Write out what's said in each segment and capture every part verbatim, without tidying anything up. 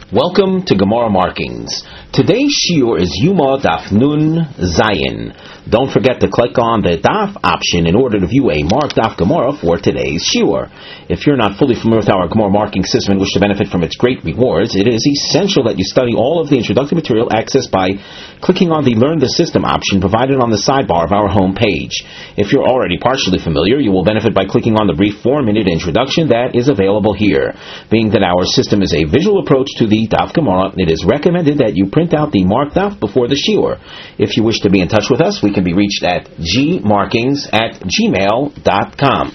Welcome to Gemara Markings. Today's shiur is Yuma Daf Nun Zayin. Don't forget to click on the Daf option in order to view a marked Daf Gemara for today's shiur. If you're not fully familiar with our Gemara marking system and wish to benefit from its great rewards, it is essential that you study all of the introductory material accessed by clicking on the Learn the System option provided on the sidebar of our home page. If you're already partially familiar, you will benefit by clicking on the brief four-minute introduction that is available here. Being that our system is a visual approach to the Daf Gemara, it is recommended that you print out the marked Daf before the shiur. If you wish to be in touch with us, we can be reached at gmarkings at gmail dot com.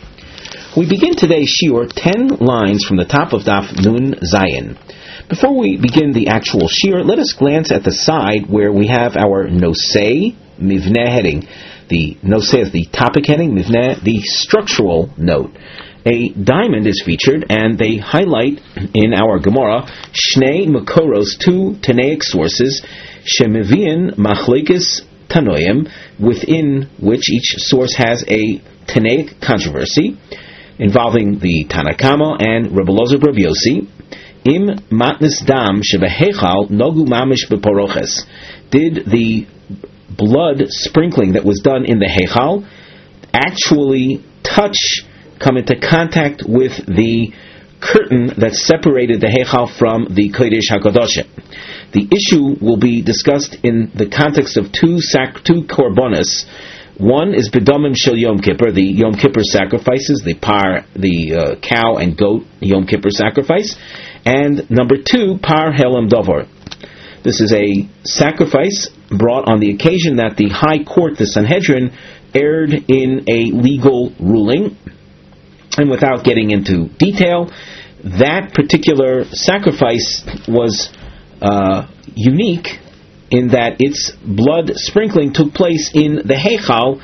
We begin today's shiur ten lines from the top of Daf Nun Zayin. Before we begin the actual shiur, let us glance at the side where we have our Nosei Mivneh heading. The Nosei is the topic heading, Mivneh the structural note. A diamond is featured, and they highlight in our Gemara Shnei Makoros, two Tanaic sources, Shemivian Machlekes Tanoim, within which each source has a Tanaic controversy involving the Tanakama and Rebbe Elazar bar Yossi. Im matnis dam shebehechal nogu mamish beporoches. Did the blood sprinkling that was done in the hechal actually touch, come into contact with the curtain that separated the hechal from the Kodesh HaKadosh? The issue will be discussed in the context of two sac- two korbanos. One is B'domim Shel Yom Kippur, the Yom Kippur sacrifices, the par, the uh, cow and goat Yom Kippur sacrifice, and number two, Par Helam Dovar. This is a sacrifice brought on the occasion that the High Court, the Sanhedrin, erred in a legal ruling. And without getting into detail, that particular sacrifice was uh, unique in that its blood sprinkling took place in the Heichal,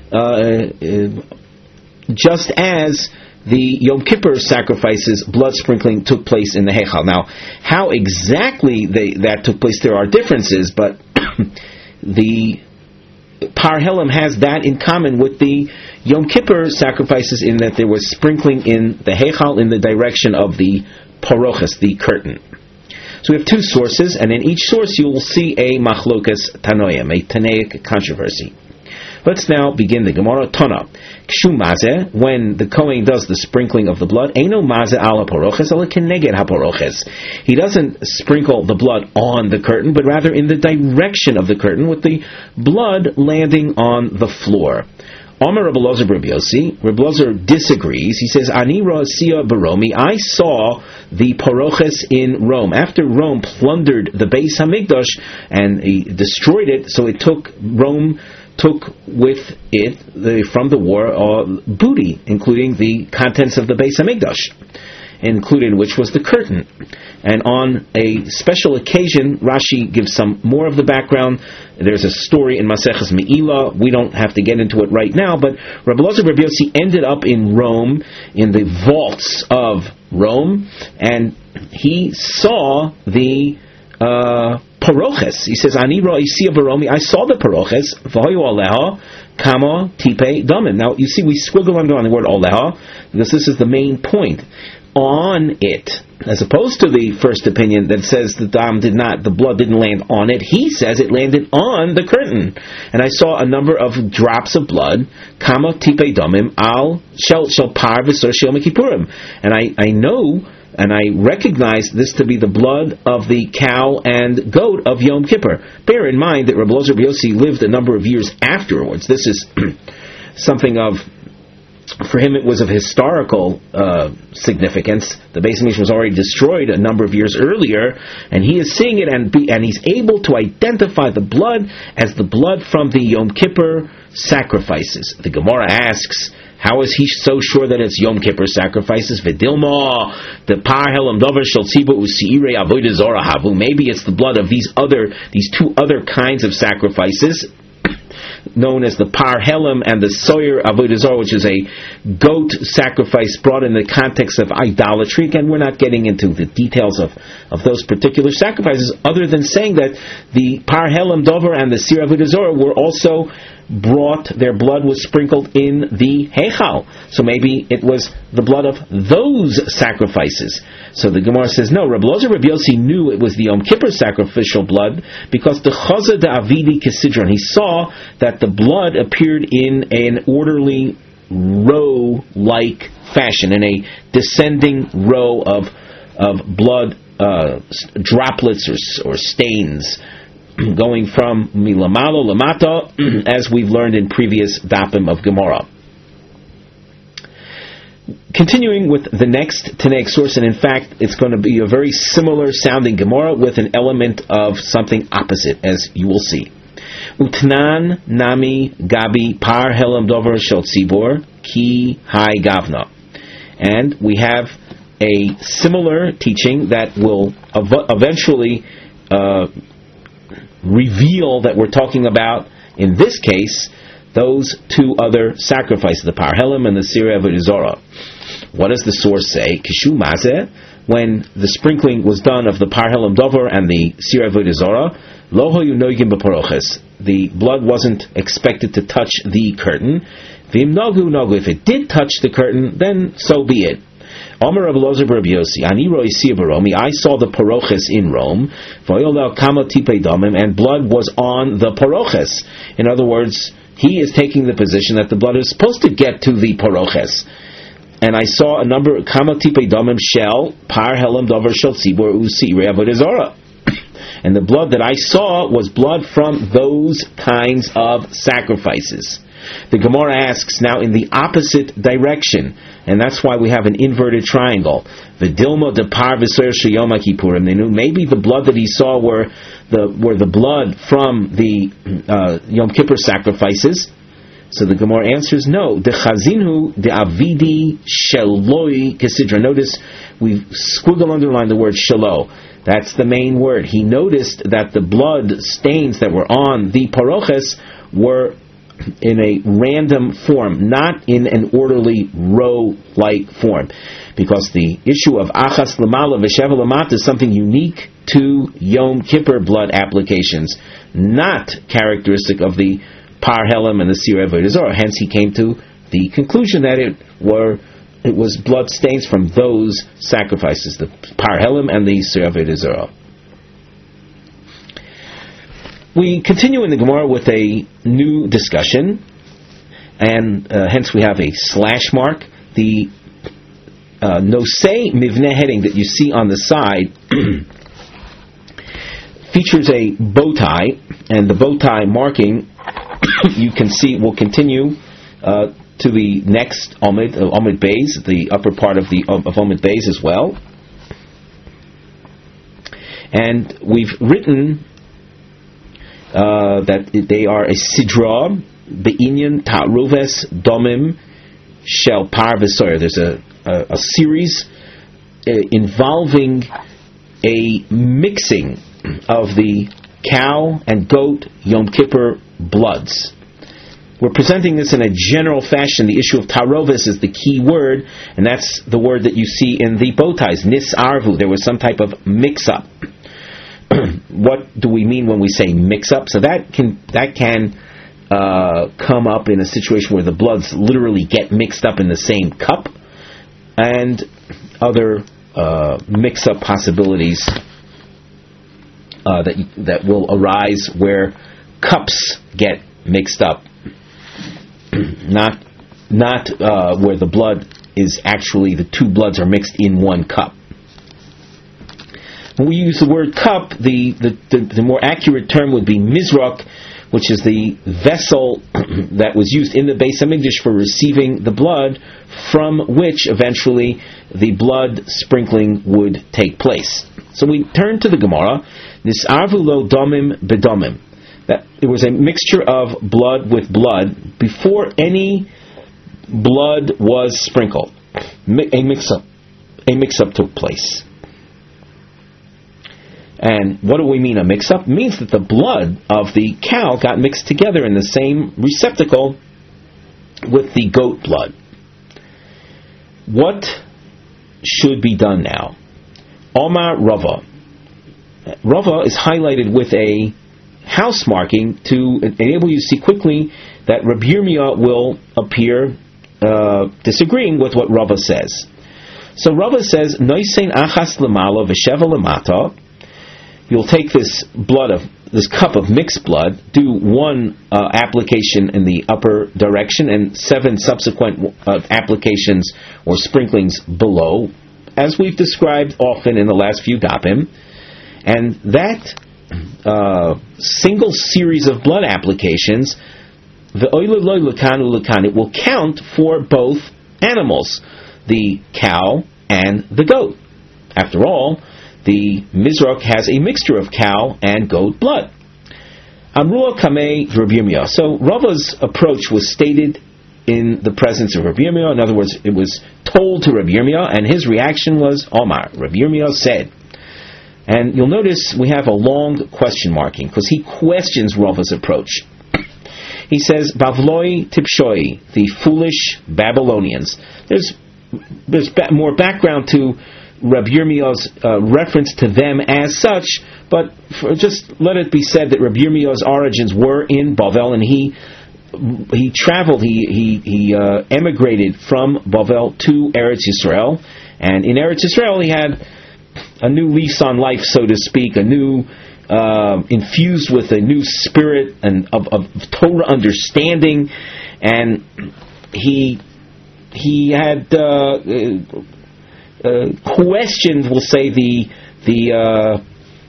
uh, just as the Yom Kippur sacrifices, blood sprinkling took place in the Heichal. Now, how exactly they, that took place, there are differences, but the Par Helam has that in common with the Yom Kippur sacrifices in that there was sprinkling in the Heichal in the direction of the Paroches, the curtain. So we have two sources, and in each source you will see a Machlokas Tanoim, a Tanaic controversy. Let's now begin the Gemara. Tana. Kshu mazeh, when the Kohen does the sprinkling of the blood, Eino mazeh ala poroches, ala keneged ha-poroches. He doesn't sprinkle the blood on the curtain, but rather in the direction of the curtain, with the blood landing on the floor. Omer Rebbe Elazar bar Yossi, Rebbe Elazar disagrees. He says, Ani ra'asiya baromi, I saw the poroches in Rome. After Rome plundered the Beis Hamikdash and he destroyed it, so it took Rome took with it the, from the war uh, booty, including the contents of the Beis Hamikdash, included which was the curtain. And on a special occasion, Rashi gives some more of the background. There's a story in Maseches Me'ilah. We don't have to get into it right now, but Rebbe Elazar bar Yossi ended up in Rome, in the vaults of Rome, and he saw the uh, Paroches. He says, Ani ra'isiya baromi, I saw the Paroches, v'hoyu aleha, kama tipe damim. Now, you see, we squiggle under on the word aleha, because this is the main point. On it, as opposed to the first opinion that says the dam did not, the blood didn't land on it. He says it landed on the curtain, and I saw a number of drops of blood. Kama tipe damim al shel shel par v'sor shel mekipurim, and I I know and I recognize this to be the blood of the cow and goat of Yom Kippur. Bear in mind that Rebbe Elazar bar Yossi lived a number of years afterwards. This is something of, for him, it was of historical uh, significance. The Beis Hamikdash was already destroyed a number of years earlier, and he is seeing it, and be, and he's able to identify the blood as the blood from the Yom Kippur sacrifices. The Gemara asks, how is he so sure that it's Yom Kippur sacrifices? V'dilma, the par helam davar shel tziba u'siirei avodah zara havu. Maybe it's the blood of these other, these two other kinds of sacrifices. known as the Par Helam and the Soyer Avodah Zarah, which is a goat sacrifice brought in the context of idolatry. Again, we're not getting into the details of, of those particular sacrifices, other than saying that the Par Helam Dover and the Sir Avodah Zarah were also brought, their blood was sprinkled in the Heichal. So maybe it was the blood of those sacrifices. So the Gemara says, no, Rabbi Lozer Rabbi Yossi knew it was the Yom Kippur sacrificial blood, because the Chaza da Avidi Kisidron, he saw that the blood appeared in an orderly row-like fashion, in a descending row of of blood uh, droplets or, or stains, going from milamalo lamata, as we've learned in previous dapim of Gemara. Continuing with the next Tanaic source, and in fact, it's going to be a very similar sounding Gemara with an element of something opposite, as you will see. Utnan nami gabi par helam dover shel tzibor ki hai gavna, and we have a similar teaching that will ev- eventually uh, reveal that we're talking about, in this case, those two other sacrifices, the Par Helam and the Sir Avodah Zarah. What does the source say? Kishu mazeh, when the sprinkling was done of the Par Helam Dover and the Sir Avodah Zarah, lo hoyu noigim b'paroches, the blood wasn't expected to touch the curtain. V'im nagu nagu, if it did touch the curtain, then so be it. Omer Rabbi Lozer Rabbi Yossi, Ani roi sia baromi, I saw the paroches in Rome, v'oyol kama tipei damim, and blood was on the paroches. In other words, he is taking the position that the blood is supposed to get to the paroches. And I saw a number of kama tipei damim shel par helam dover shel tzibor usi avodah zarah. And the blood that I saw was blood from those kinds of sacrifices. The Gemara asks now in the opposite direction, and that's why we have an inverted triangle. V'dilma de par v'soyer sheyom kippurim. They knew maybe the blood that he saw were the were the blood from the uh, Yom Kippur sacrifices. So the Gemara answers no. De chazinu de avidi sheloi kesidra. Notice we squiggle underline the word shelo. That's the main word. He noticed that the blood stains that were on the paroches were in a random form, not in an orderly row-like form, because the issue of achas lamala v'sheva lamata is something unique to Yom Kippur blood applications, not characteristic of the Par Helam and the Sir Avodah Zarah. Hence, he came to the conclusion that it were it was blood stains from those sacrifices, the Par Helam and the Sir Avodah Zarah. We continue in the Gemara with a new discussion, and uh, hence we have a slash mark. The uh, nosei mivneh heading that you see on the side features a bow tie, and the bow tie marking you can see will continue uh, to the next Omid, uh, Omid Beis, the upper part of the of Omid Beis as well. And we've written Uh, that they are a sidra be'inyan ta'ruves domim shel par v'soyer. There's a, a, a series uh, involving a mixing of the cow and goat Yom Kippur bloods. We're presenting this in a general fashion. The issue of ta'roves is the key word, and that's the word that you see in the bow ties, nisarvu. There was some type of mix-up. What do we mean when we say mix-up? So that can that can uh, come up in a situation where the bloods literally get mixed up in the same cup, and other uh, mix-up possibilities uh, that that will arise where cups get mixed up, not not uh, where the blood is actually, the two bloods are mixed in one cup. When we use the word cup, the, the, the, the more accurate term would be mizrak, which is the vessel that was used in the Beis Hamikdash for receiving the blood, from which eventually the blood sprinkling would take place. So we turn to the Gemara, nisarvu lo domim bedomim, that there was a mixture of blood with blood before any blood was sprinkled. A mix-up, a mix-up took place. And what do we mean a mix-up? It means that the blood of the cow got mixed together in the same receptacle with the goat blood. What should be done now? Omar Rava. Rava is highlighted with a house marking to enable you to see quickly that Rabbi Yirmiyah will appear uh, disagreeing with what Rava says. So Rava says, Noisein achas lemala v'sheva lemata. You'll take this blood of this cup of mixed blood, do one uh, application in the upper direction, and seven subsequent uh, applications or sprinklings below, as we've described often in the last few dapim. And that uh, single series of blood applications, the it will count for both animals, the cow and the goat. After all, the Mizrach has a mixture of cow and goat blood. Amrua Kamei Rabbi Yirmiyah. So Rava's approach was stated in the presence of Rabbi Yirmiyah. In other words, it was told to Rabbi Yirmiyah, and his reaction was Omar. Rabbi Yirmiyah said. And you'll notice we have a long question marking, because he questions Rava's approach. He says, Bavloi Tipshoi, the foolish Babylonians. There's, there's ba- more background to Rabbi Yirmiyah's uh, reference to them as such, but for, just let it be said that Rabbi Yirmiyah's origins were in Bavel, and he he traveled, he he, he uh, emigrated from Bavel to Eretz Yisrael, and in Eretz Yisrael he had a new lease on life, so to speak, a new uh, infused with a new spirit and of, of Torah understanding, and he he had Uh, Uh, questioned, we'll say, the the uh,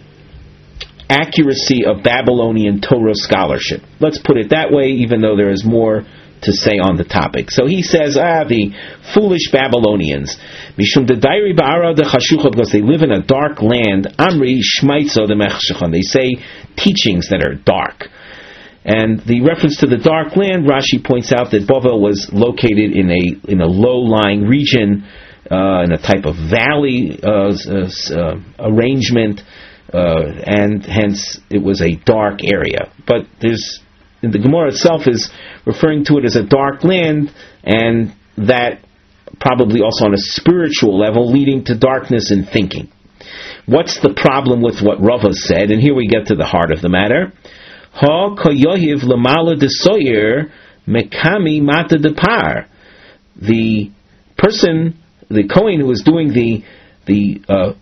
accuracy of Babylonian Torah scholarship. Let's put it that way, even though there is more to say on the topic. So he says, ah, the foolish Babylonians, mishum dedairi ba'ara de chashucha, because they live in a dark land. Amri shmaitzo de mechshachon. They say teachings that are dark. And the reference to the dark land, Rashi points out that Bavel was located in a in a low-lying region. Uh, in a type of valley uh, uh, arrangement, uh, and hence it was a dark area. But there's the Gemara itself is referring to it as a dark land, and that probably also on a spiritual level, leading to darkness in thinking. What's the problem with what Rava said? And here we get to the heart of the matter. Ha koyohiv lamala de soyer mekami mata de par. The person, the Kohen who was doing the the uh,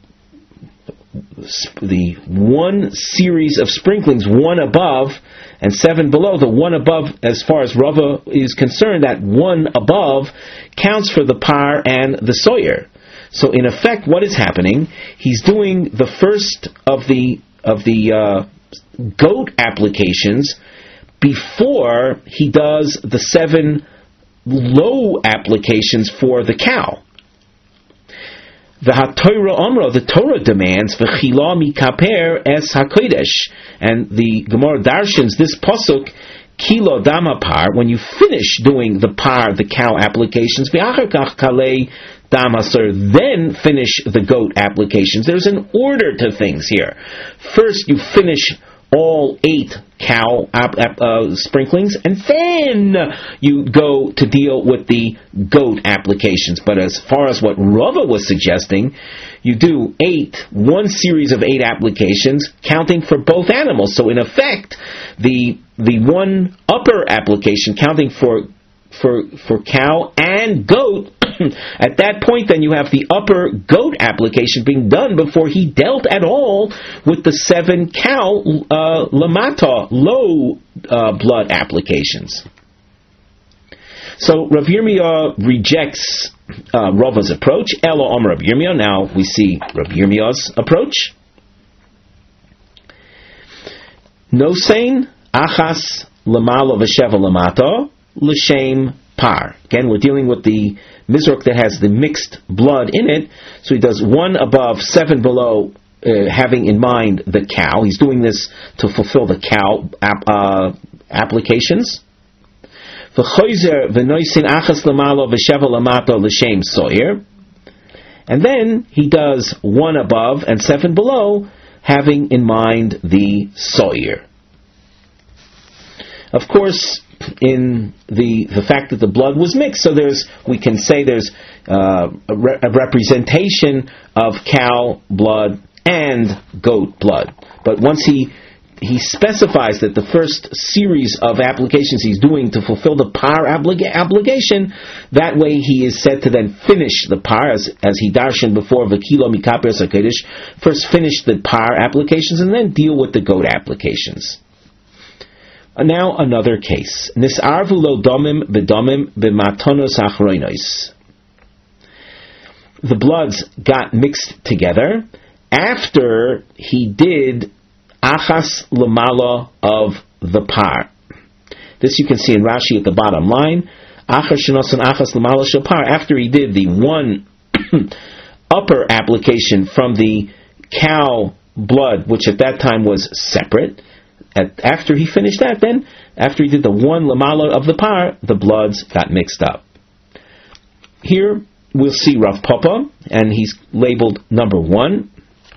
the one series of sprinklings, one above and seven below, the one above, as far as Rava is concerned, that one above counts for the par and the soyer. So in effect, what is happening? He's doing the first of the of the uh, goat applications before he does the seven low applications for the cow. The HaTorah Amra, the Torah demands v'chila mikaper es hakodesh, and the Gemara darshans this pasuk kilo dama par. When you finish doing the par, the cow applications, v'achar kach kalei dam hasor, then finish the goat applications. There's an order to things here. First, you finish all eight cow ap- ap- uh, sprinklings, and then you go to deal with the goat applications. But as far as what Rava was suggesting, you do eight, one series of eight applications, counting for both animals. So in effect, the the one upper application counting for for for cow and goat, at that point then you have the upper goat application being done before he dealt at all with the seven cow uh, lamata, low uh, blood applications. So Rav Yirmiyah rejects uh, Rava's approach. Elo Om Rav Yirmiyah. Now we see Rav Yirmiyah's approach. Nosein achas lamala v'sheva lamata l'shem par. Again, we're dealing with the mizrach that has the mixed blood in it. So he does one above, seven below, uh, having in mind the cow. He's doing this to fulfill the cow ap- uh, applications. And then he does one above and seven below having in mind the soyer. Of course, in the the fact that the blood was mixed, so there's we can say there's uh, a, re- a representation of cow blood and goat blood. But once he he specifies that the first series of applications he's doing to fulfill the par obliga- obligation, that way he is said to then finish the par, as, as he darshan before, v'kilo mikaper sakedish, first finish the par applications and then deal with the goat applications. Now another case. Nis'arvu lo domim b'domim b'matonos achroinos. The bloods got mixed together after he did achas lamala of the par. This you can see in Rashi at the bottom line. Achas shenosan achas lamala shapar. After he did the one upper application from the cow blood, which at that time was separate, At, after he finished that, then, after he did the one lamala of the par, the bloods got mixed up. Here, we'll see Rav Papa, and he's labeled number one.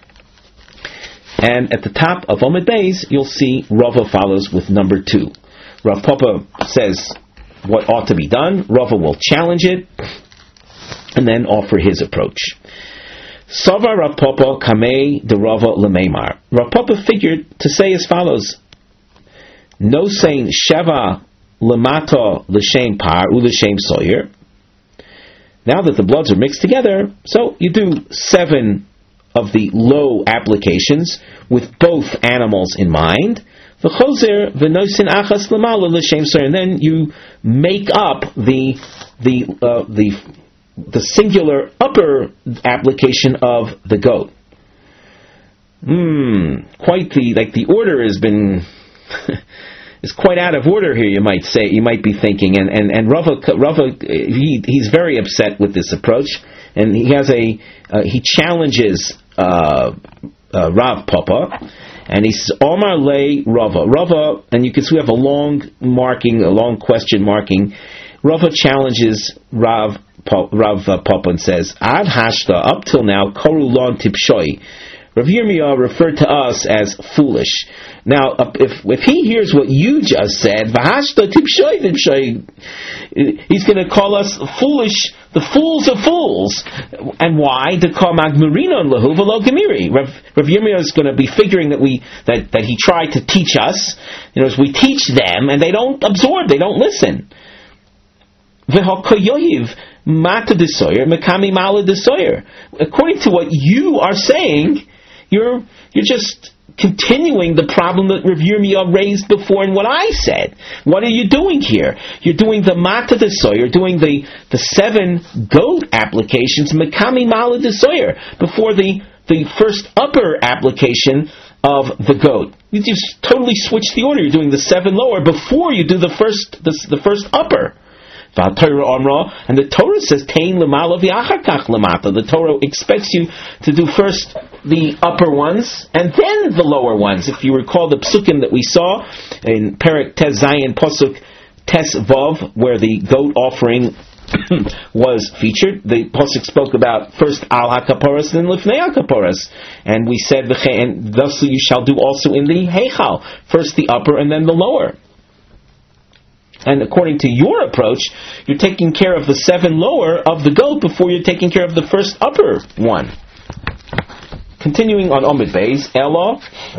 And at the top of Omid Beis, you'll see Rava follows with number two. Rav Papa says what ought to be done. Rava will challenge it, and then offer his approach. Sava Rav Papa kamei de Rava lemeimar. Rav Papa figured to say as follows: no saying sheva lemata l'shem par u l'shem soyer. Now that the bloods are mixed together, so you do seven of the low applications with both animals in mind. V'chozer v'nosin achas lemala l'shem soyer, and then you make up the the uh, the the singular upper application of the goat. Hmm, quite the like the order has been is quite out of order here. You might say, you might be thinking, and and and Rava Rava he he's very upset with this approach, and he has a uh, he challenges uh, uh, Rav Papa, and he says Omar Le Rava Rava, and you can see we have a long marking, a long question marking. Rava challenges Rav Rav Papa and says, Ad hashta, up till now, korulon tipshoi. Rav Yirmiyah referred to us as foolish. Now, if if he hears what you just said, v'hashta tipshoi tipshoi, he's going to call us foolish, the fools of fools. And why? To call magmurinon lahu v'lo gemiri. Rav Rav Yirmiyah is going to be figuring that we that, that he tried to teach us. You know, as we teach them, and they don't absorb, they don't listen. V'hokoyohiv mata desoyer mekami mala desoyer. According to what you are saying, you're you're just continuing the problem that Rav Yirmiyah raised before in what I said. What are you doing here? You're doing the mata desoyer, doing the the seven goat applications mekami mala desoyer before the the first upper application of the goat. You just totally switch the order. You're doing the seven lower before you do the first the, the first upper. And the Torah says, "Tein lemala v'achar lemata." The Torah expects you to do first the upper ones and then the lower ones. If you recall the psukim that we saw in Perek Tes Zayin Pasuk Tes Vav, where the goat offering was featured, the pasuk spoke about first al hakaporas and then lifnei hakaporas, and we said, "And thus you shall do also in the heichal, first the upper and then the lower." And according to your approach, you're taking care of the seven lower of the goat before you're taking care of the first upper one. Continuing on Omid Beis, Elo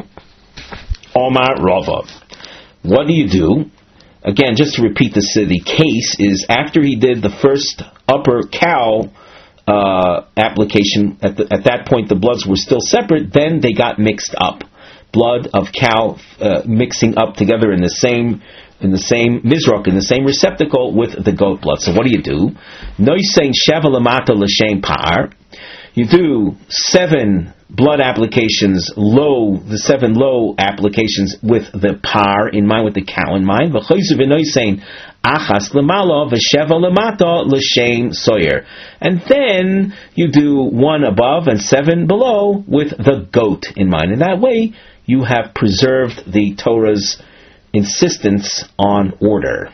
Omar Rava. What do you do? Again, just to repeat this, the case is after he did the first upper cow uh, application, at, the, at that point the bloods were still separate, then they got mixed up. Blood of cow uh, mixing up together in the same in the same mizrach, in the same receptacle with the goat blood. So what do you do? Noisein sheva lamata l'shem par. You do seven blood applications, low, the seven low applications with the par in mind, with the cow in mind. V'choyzu v'noisein achas lemala v'sheva lamata l'shem soyer. And then you do one above and seven below with the goat in mind. In that way, you have preserved the Torah's insistence on order.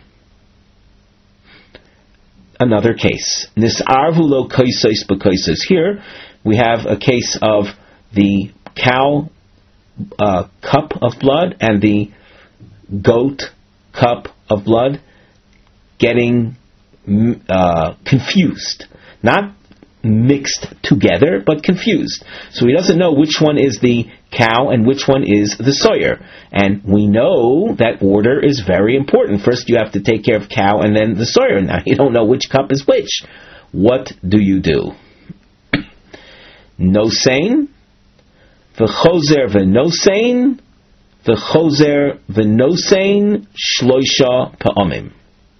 Another case. Nis'arvu lo kaisos b'kaisos. Here we have a case of the cow uh, cup of blood and the goat cup of blood getting uh, confused. Not mixed together, but confused. So he doesn't know which one is the cow and which one is the soyer. And we know that order is very important. First you have to take care of cow and then the soyer. Now you don't know which cup is which. What do you do? Nosein, v'chozer v'nosein, v'chozer v'nosein, shloisha pa'amim.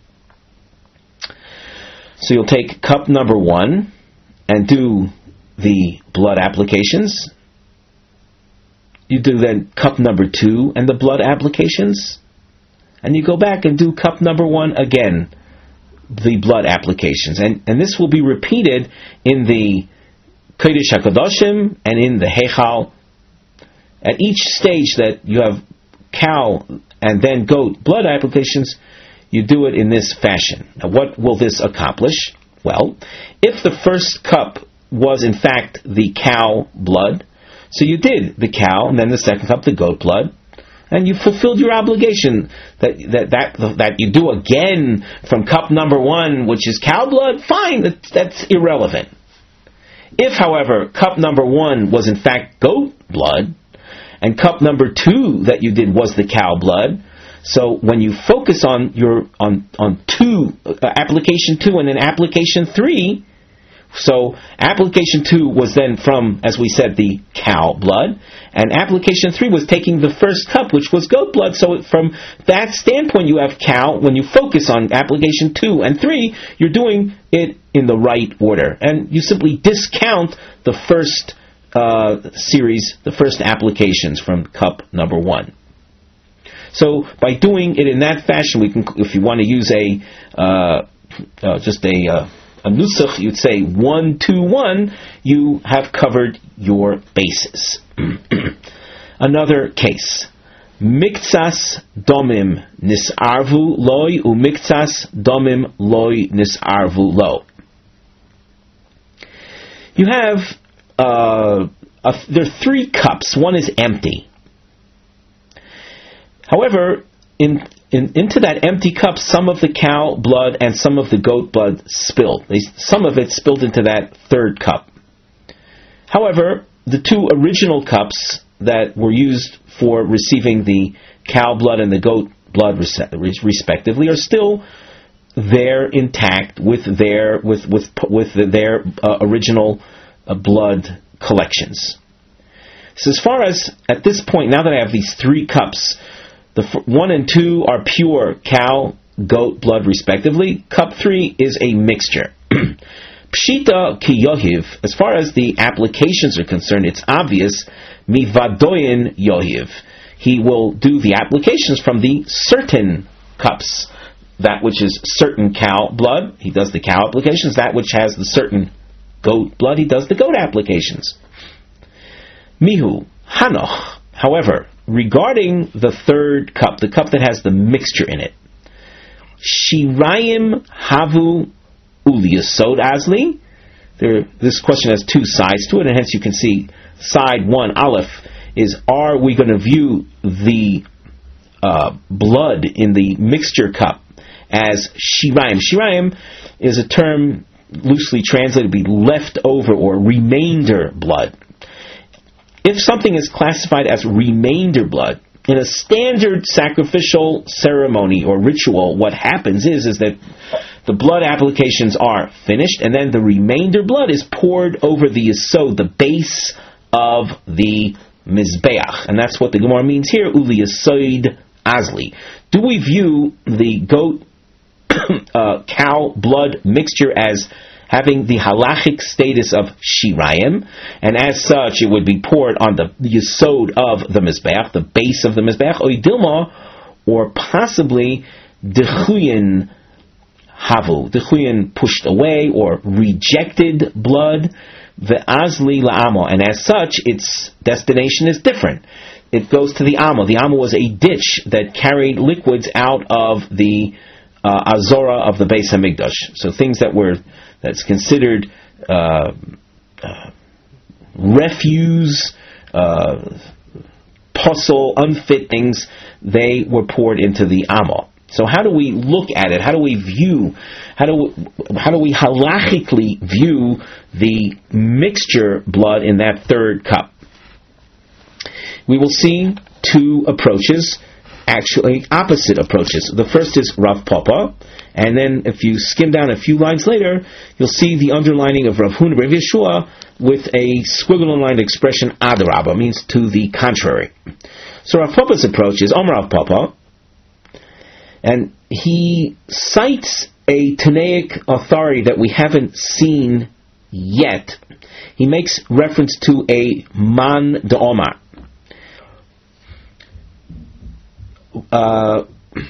So you'll take cup number one and do the blood applications. You do then cup number two and the blood applications. And you go back and do cup number one again, the blood applications. And, and this will be repeated in the Kodesh HaKadoshim and in the Heichal. At each stage that you have cow and then goat blood applications, you do it in this fashion. Now what will this accomplish? Well, if the first cup was in fact the cow blood, so you did the cow and then the second cup the goat blood, and you fulfilled your obligation that that that, that you do again from cup number one, which is cow blood, fine, that, that's irrelevant. If, however, cup number one was in fact goat blood, and cup number two that you did was the cow blood, so when you focus on your on on two uh, application two and then application three, so application two was then from, as we said, the cow blood, and application three was taking the first cup, which was goat blood. So from that standpoint, you have cow. When you focus on application two and three, you're doing it in the right order, and you simply discount the first uh, series, the first applications from cup number one. So by doing it in that fashion, we can, if you want to use a uh, uh, just a uh, a nusach, you'd say one two one. You have covered your bases. Another case: miktsas domim nisarvu loy u miktsas domim loy nisarvu lo. You have uh, a, there are three cups. One is empty. However, in, in into that empty cup, some of the cow blood and some of the goat blood spilled. They, some of it spilled into that third cup. However, the two original cups that were used for receiving the cow blood and the goat blood respectively are still there intact with their with with with their uh, original uh, blood collections. So as far as at this point, now that I have these three cups, the f- one and two are pure cow, goat blood respectively. Cup three is a mixture. Pshita ki yohiv. As far as the applications are concerned, it's obvious. Mivadoyin yohiv. He will do the applications from the certain cups. That which is certain cow blood, he does the cow applications. That which has the certain goat blood, he does the goat applications. Mihu hanoch. However, regarding the third cup, the cup that has the mixture in it, shirayim havu uliyasod azli. There, this question has two sides to it, and hence you can see side one, aleph, is are we going to view the uh, blood in the mixture cup as shirayim? Shirayim is a term loosely translated to be leftover or remainder blood. If something is classified as remainder blood, in a standard sacrificial ceremony or ritual, what happens is, is that the blood applications are finished, and then the remainder blood is poured over the yesod, the base of the mizbeach. And that's what the Gemara means here, uli yesod azli. Do we view the goat uh, cow blood mixture as having the halachic status of shirayim, and as such it would be poured on the yesod of the mizbeach, the base of the mizbeach, oidilma, or possibly dechuyin havu, dechuyin pushed away or rejected blood, ve'azli la'amo, and as such its destination is different. It goes to the Amo. The Amo was a ditch that carried liquids out of the uh, Azora of the Beis Hamikdash. So things that were that's considered uh, uh, refuse, uh, puzzle, unfit things, they were poured into the Amma. So how do we look at it? How do we view, how do we, how do we halachically view the mixture blood in that third cup? We will see two approaches, actually opposite approaches. The first is Rav Papa, and then if you skim down a few lines later, you'll see the underlining of Rav Huna Rav Yeshua with a squiggle-lined expression Adarabba, means to the contrary. So Rav Papa's approach is Omer Rav Papa, and he cites a Tanaic authority that we haven't seen yet. He makes reference to a Man D'Omar. Uh,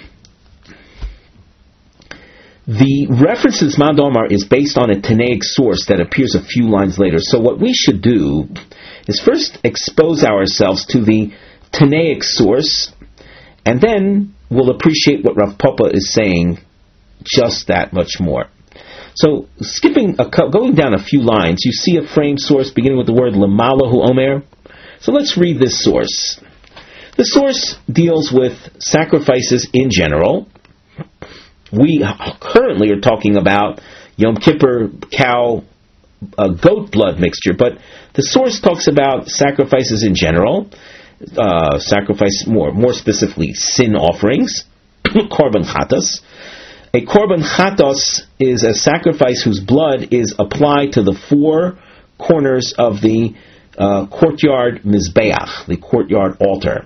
the reference to this Man D'Omar is based on a Tanaic source that appears a few lines later. So what we should do is first expose ourselves to the Tanaic source, and then we'll appreciate what Rav Papa is saying just that much more. So, skipping, a, going down a few lines, you see a frame source beginning with the word Lamalahu Omer. So let's read this source. The source deals with sacrifices in general. We currently are talking about Yom Kippur cow uh, goat blood mixture, but the source talks about sacrifices in general. Uh, sacrifice more, more specifically, sin offerings, korban chatas. A korban chatas is a sacrifice whose blood is applied to the four corners of the uh, courtyard mizbeach, the courtyard altar.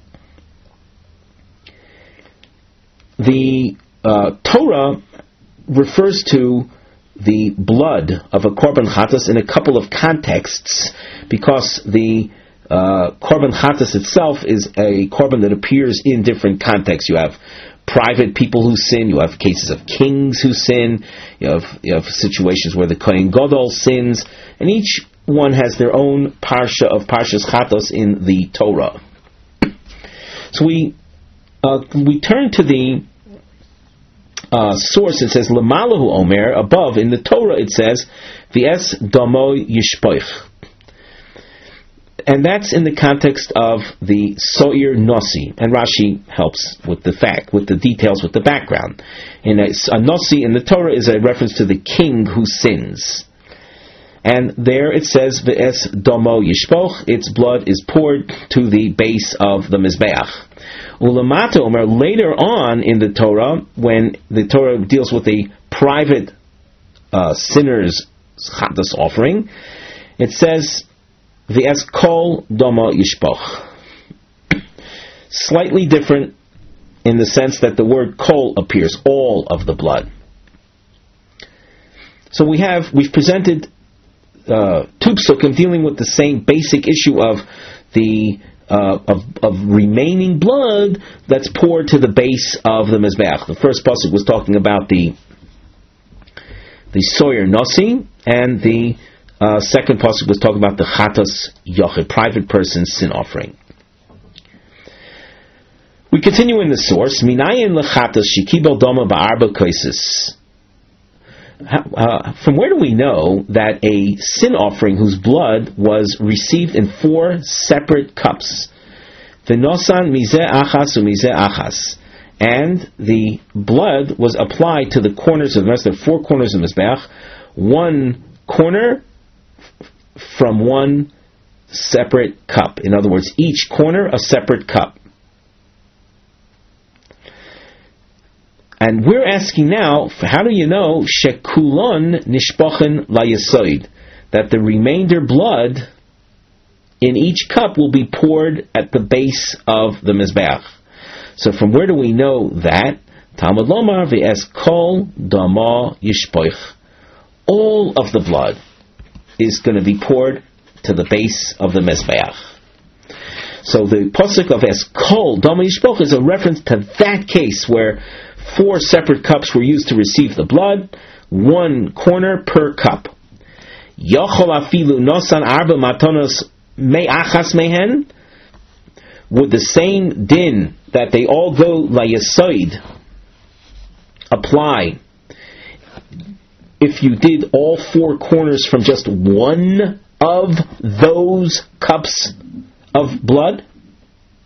The uh, Torah refers to the blood of a korban chatas in a couple of contexts, because the Uh, korban chatas itself is a korban that appears in different contexts. You have private people who sin, you have cases of kings who sin, you have, you have situations where the Kohen Gadol sins, and each one has their own parsha of parshas chatos in the Torah. So we uh, we turn to the uh, source. It says Lamalahu Omer. Above in the Torah it says V'es Damo Yishpoich. And that's in the context of the So'ir Nossi. And Rashi helps with the fact, with the details, with the background. In a, a Nossi in the Torah is a reference to the king who sins. And there it says, V'es domo yishpoch, its blood is poured to the base of the Mizbeach. Ulamata Omer, later on in the Torah, when the Torah deals with a private uh, sinner's chatas offering, it says, V'es kol domo yishpoch. Slightly different in the sense that the word kol appears, all of the blood. So we have, we've presented uh, two psukim dealing with the same basic issue of the uh, of, of remaining blood that's poured to the base of the Mizbeach. The first pasuk was talking about the the Soyer Nossi, and the Uh, second pasuk was talking about the chatas yochid, private person's sin offering. We continue in the source. Minayin lechatas shekibel doma ba'arba koises. From where do we know that a sin offering whose blood was received in four separate cups? V'nosan mizeh achas u'mizeh achas. And the blood was applied to the corners of the Mizbeach, the four corners of the Mizbeach, one corner from one separate cup. In other words, each corner a separate cup. And we're asking now, how do you know shekulon nishpochen layesoid, that the remainder blood in each cup will be poured at the base of the Mizbeach? So from where do we know that? Talmud Lomar v'es kol dama yishpoich. All of the blood is going to be poured to the base of the Mizbeach. So the pasuk of Es Kol Dama Yishpoch is a reference to that case where four separate cups were used to receive the blood, one corner per cup. Yochol afilu nosan arba matonos me'achas mehen. Would the same din that they all go layesoid apply if you did all four corners from just one of those cups of blood?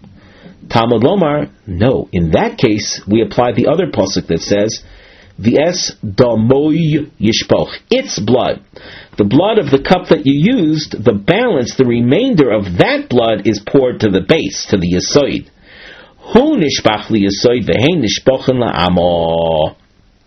Talmud Lomar, no. In that case, we apply the other pasuk that says, V'es damoy yishpoch. Its blood. The blood of the cup that you used, the balance, the remainder of that blood is poured to the base, to the yesoid. Hu nishbach li yesoid v'hein nishpochen la'amo.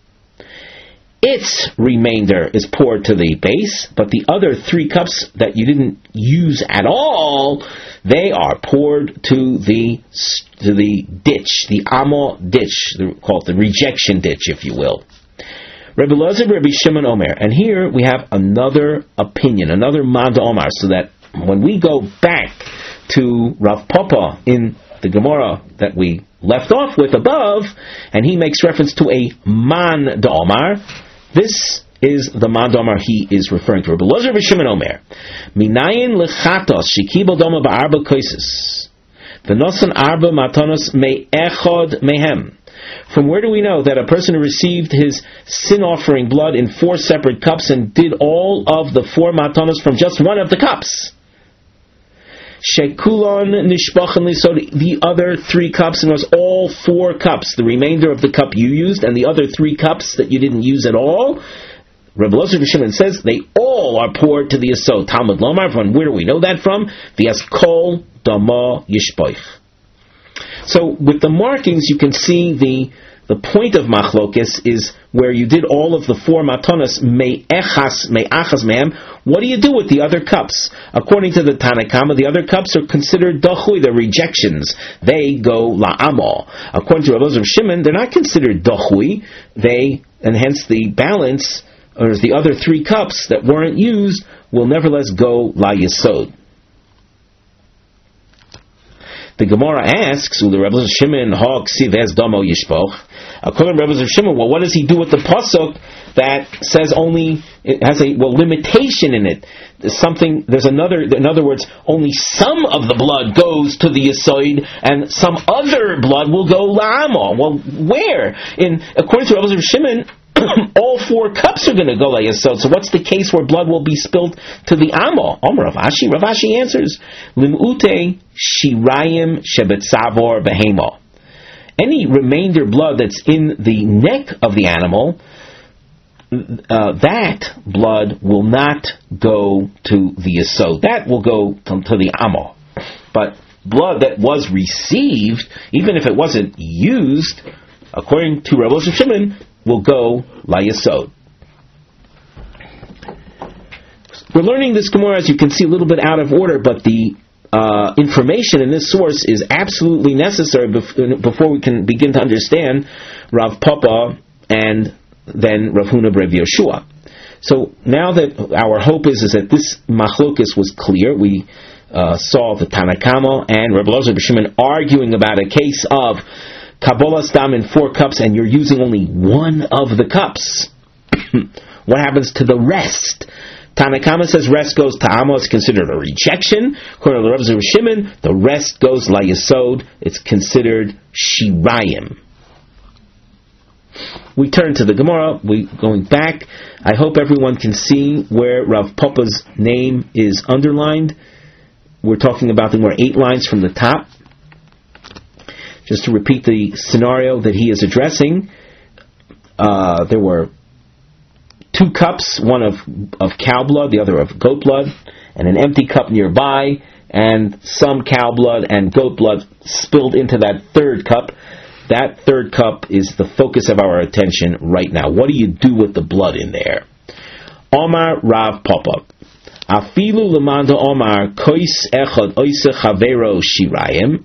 Its remainder is poured to the base, but the other three cups that you didn't use at all, they are poured to the to the ditch, the amo ditch, called the rejection ditch, if you will. Rebbe Elazar, Rebbe Shimon Omer, and here we have another opinion, another Manda Omar, so that when we go back to Rav Papa in the Gemara that we left off with above, and he makes reference to a Man Omar, this is the Man Omar he is referring to. Rebbe Elazar, Rebbe Shimon Omer, Minayin lechatos shekibel doma ba'arba koises, v'nosan arba matanos me'echod mehem. From where do we know that a person who received his sin offering blood in four separate cups and did all of the four matanos from just one of the cups? Shekulon nishbachan lisod, the other three cups, and it was all four cups, the remainder of the cup you used, and the other three cups that you didn't use at all. Rebbe Elazar Shimon says they all are poured to the yesod. Talmud Lomar, from where do we know that from? V'yas kol dama yishpoich. So with the markings, you can see the the point of machlokes is where you did all of the four matanos me'echas me'achas me'em. What do you do with the other cups? According to the Tanakama, the other cups are considered dachui, they're rejections. They go la'amo. According to Rebbe Elazar Shimon, they're not considered dachui. They, and hence the balance, or the other three cups that weren't used, will nevertheless go la yesod. The Gemara asks, "Ule Rebbe Elazar Shimon ha ksiv es damo yishpoch." According to Rebbe Elazar Shimon, well, what does he do with the pasuk that says only it has a well limitation in it? There's something. There's another. In other words, only some of the blood goes to the yesoid, and some other blood will go la'amo. Well, where? In according to Rebbe Elazar Shimon, all four cups are going to go like yesod. So what's the case where blood will be spilled to the amo? Omer Rav Ashi. Rav Ashi answers, Limute shirayim shebetzavor behemo. Any remainder blood that's in the neck of the animal, uh, that blood will not go to the yesod. That will go to, to the amo. But blood that was received, even if it wasn't used, according to Rebbe Elazar Shimon, will go la yesod. We're learning this Gemara, as you can see, a little bit out of order, but the uh, information in this source is absolutely necessary bef- before we can begin to understand Rav Papa and then Rav Huna B'Rav Yoshua. So now that our hope is, is that this machlokes was clear, we uh, saw the Tanakama and Rebbe Elazar Shimon arguing about a case of Kabbalah Stam in four cups, and you're using only one of the cups. What happens to the rest? Tanakama says rest goes to Amo, it's considered a rejection. According to Rebbe Elazar Shimon, the rest goes la yesod, it's considered shirayim. We turn to the Gemara, we going back. I hope everyone can see where Rav Papa's name is underlined. We're talking about the more eight lines from the top. Just to repeat the scenario that he is addressing, uh, there were two cups, one of, of cow blood, the other of goat blood, and an empty cup nearby, and some cow blood and goat blood spilled into that third cup. That third cup is the focus of our attention right now. What do you do with the blood in there? Omar Rav Papa. Afilu lemanda Omar kois echad oise chavero shirayim.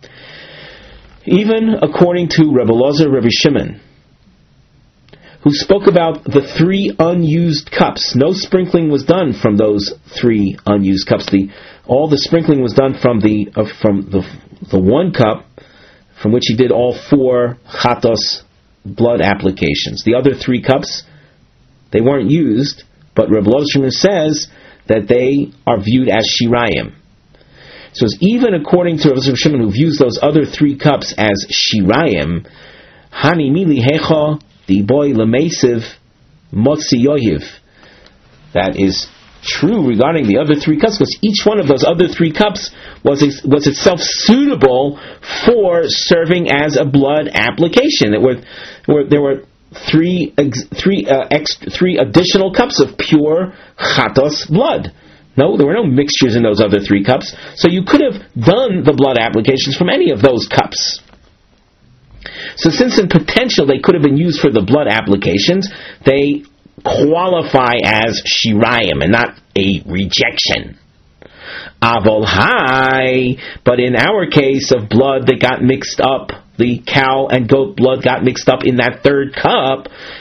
Even according to Rebbe Elazar, Rebbe Shimon, who spoke about the three unused cups, no sprinkling was done from those three unused cups. The all the sprinkling was done from the uh, from the the one cup from which he did all four chatos blood applications. The other three cups, they weren't used, but Rebbe Elazar says that they are viewed as shirayim. So even according to Rebbe Shimon, who views those other three cups as shirayim, hani mili hecha di boy lemesiv motzi yohiv. That is true regarding the other three cups, because each one of those other three cups was was itself suitable for serving as a blood application. It were, were there were three three uh, extra, three additional cups of pure chatos blood. No, there were no mixtures in those other three cups, so you could have done the blood applications from any of those cups. So since in potential they could have been used for the blood applications, they qualify as shirayim and not a rejection. Avol hai, but in our case of blood that got mixed up, the cow and goat blood got mixed up in that third cup,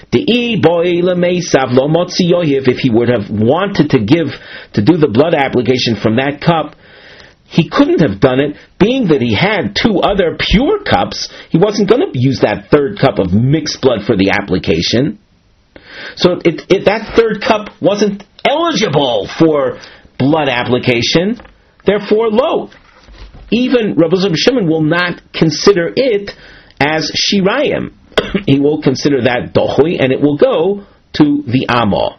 if he would have wanted to give, to do the blood application from that cup, he couldn't have done it, being that he had two other pure cups. He wasn't going to use that third cup of mixed blood for the application. So it, it, that third cup wasn't eligible for blood application. Therefore, lo, even Rabbi Shimon will not consider it as shirayim. He will consider that dohui, and it will go to the Amah.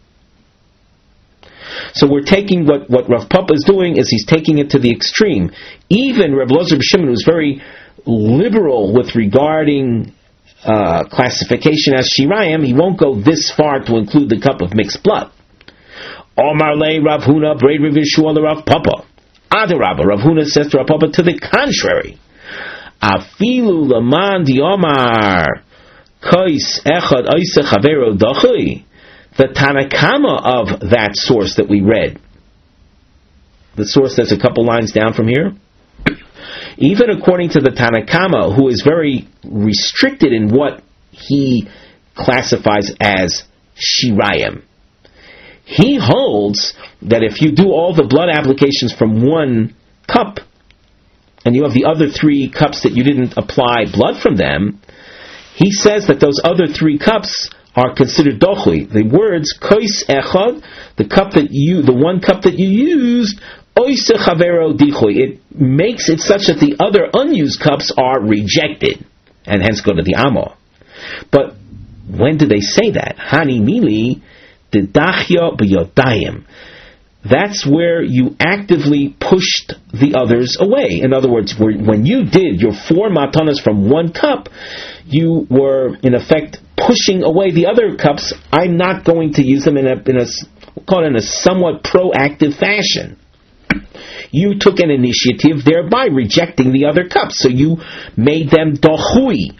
So we're taking what, what Rav Papa is doing is he's taking it to the extreme. Even Rabbi Shimon, who's very liberal with regarding uh, classification as shirayim, he won't go this far to include the cup of mixed blood. Omar le Rav Huna Braid Rav Yeshua le Rav Papa. Adarabba, Rav Huna says to Rav Papa to the contrary. Afilu laman di Omar kois echad oise chavero dochui. The Tanakama of that source that we read, the source that's a couple lines down from here, even according to the Tanakama, who is very restricted in what he classifies as shirayim, he holds that if you do all the blood applications from one cup, and you have the other three cups that you didn't apply blood from them, he says that those other three cups are considered dochui. The words kois echad, the cup that you, the one cup that you used, oise chavero dichui. It makes it such that the other unused cups are rejected, and hence go to the Amah. But when do they say that? Hani mili dedachya b'yodayim. That's where you actively pushed the others away. In other words, when you did your four matanas from one cup, you were in effect pushing away the other cups. I'm not going to use them in a, in a we'll call it in a somewhat proactive fashion. You took an initiative, thereby rejecting the other cups. So you made them dochui.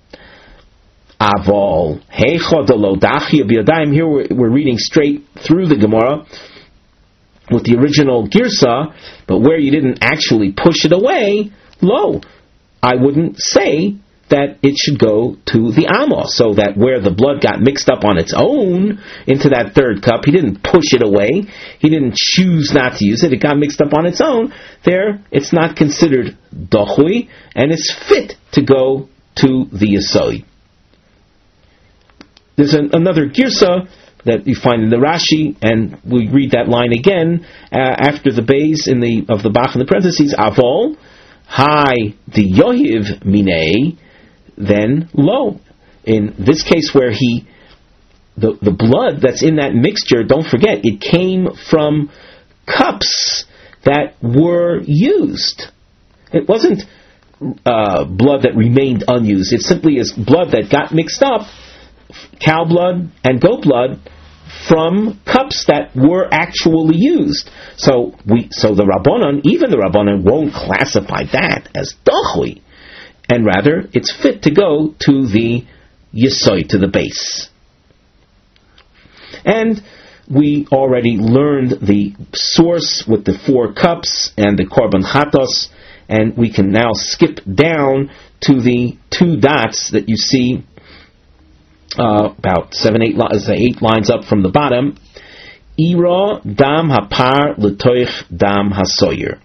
Avol heichodolo dachya b'yadayim. Here we're, we're reading straight through the Gemara with the original girsa, but where you didn't actually push it away, lo, I wouldn't say that it should go to the Amah, so that where the blood got mixed up on its own into that third cup, he didn't push it away, he didn't choose not to use it, it got mixed up on its own, there it's not considered dochui, and it's fit to go to the Yesod. There's an, another girsa that you find in the Rashi, and we read that line again uh, after the base in the of the Bach in the parentheses. Avol, hi the Yohiv minei, then lo. In this case, where he the the blood that's in that mixture, don't forget, it came from cups that were used. It wasn't uh, blood that remained unused. It simply is blood that got mixed up, cow blood and goat blood, from cups that were actually used. So we, so the Rabbanon, even the Rabbanon, won't classify that as dochui, and rather it's fit to go to the Yesod, to the base. And we already learned the source with the four cups and the korban chatos, and we can now skip down to the two dots that you see Uh, about seven, eight, eight lines up from the bottom. Ira dam hapar letoich dam hasoyer.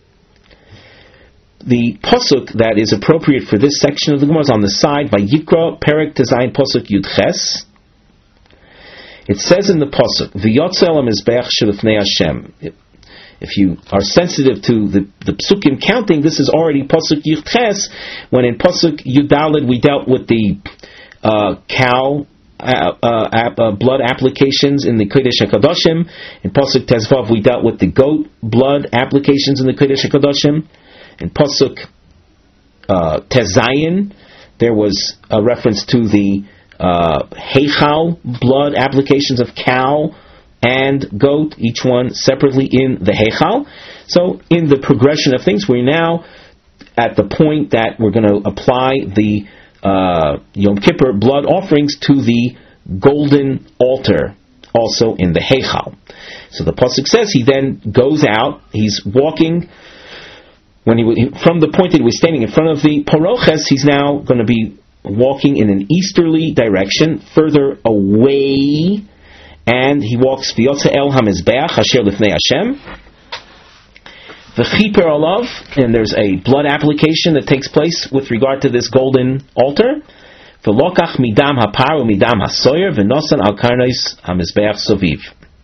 The pasuk that is appropriate for this section of the Gemara is on the side by Yikra Perek Tezayin pasuk Yud Ches. It says in the pasuk, "V'yotzel hamizbeach shelifnei Hashem." If you are sensitive to the, the psukim counting, this is already pasuk Yud Ches. When in pasuk Yud Daled we dealt with the Uh, cow uh, uh, uh, blood applications in the Kodesh HaKadoshim. In Pasuk Tezvav, we dealt with the goat blood applications in the Kodesh HaKadoshim. In Pasuk uh, Tezayin, there was a reference to the uh, Heichal blood applications of cow and goat, each one separately in the Heichal. So, in the progression of things, we're now at the point that we're going to apply the uh, Yom Kippur blood offerings to the golden altar, also in the Heichal. So the pasuk says he then goes out. He's walking. When he from the point that he was standing in front of the Paroches, he's now going to be walking in an easterly direction, further away, and he walks V'yotze el hamizbeach asher lifnei Hashem. V'chiper alav, and there's a blood application that takes place with regard to this golden altar. V'lokach midam hapar u'midam hasoyer v'nosan al karnos hamizbeach soviv.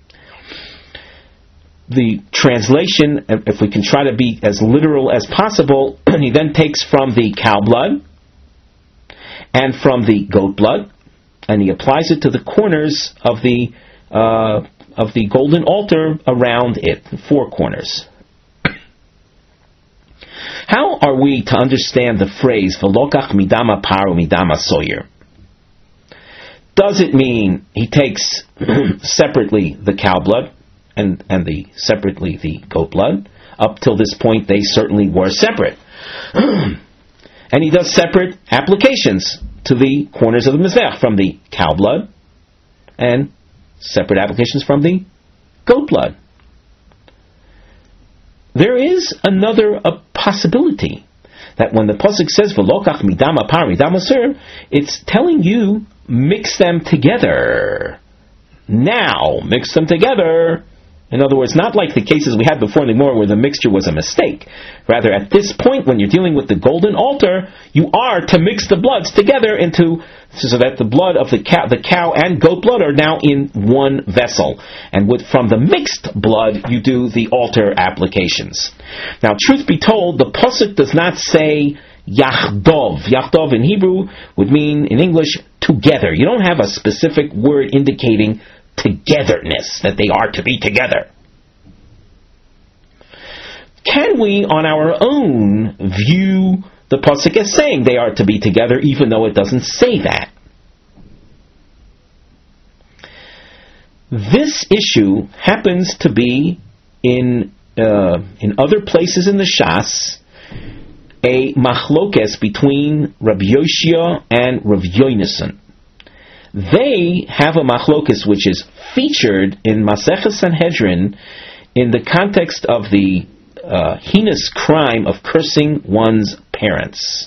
The translation, if we can try to be as literal as possible, he then takes from the cow blood and from the goat blood, and he applies it to the corners of the uh, of the golden altar around it, four corners. How are we to understand the phrase "V'lokach midama paru midama soyer"? Does it mean he takes separately the cow blood and and the separately the goat blood? Up till this point, they certainly were separate. And he does separate applications to the corners of the mizbeach from the cow blood, and separate applications from the goat blood. There is another a possibility that when the pasuk says "V'lokach midam apar midam aser," it's telling you mix them together. Now, mix them together. In other words, not like the cases we had before in the Gemara where the mixture was a mistake. Rather, at this point, when you're dealing with the golden altar, you are to mix the bloods together into so that the blood of the cow, the cow and goat blood are now in one vessel. And with from the mixed blood, you do the altar applications. Now, truth be told, the pasuk does not say Yachdov. Yachdov in Hebrew would mean, in English, together. You don't have a specific word indicating togetherness, that they are to be together. Can we, on our own, view the pasuk as saying they are to be together, even though it doesn't say that? This issue happens to be in uh, in other places in the Shas a machlokes between Rabbi Yoshia and Rav Yonason. They have a machlokes which is featured in Maseches Sanhedrin in the context of the uh, heinous crime of cursing one's parents.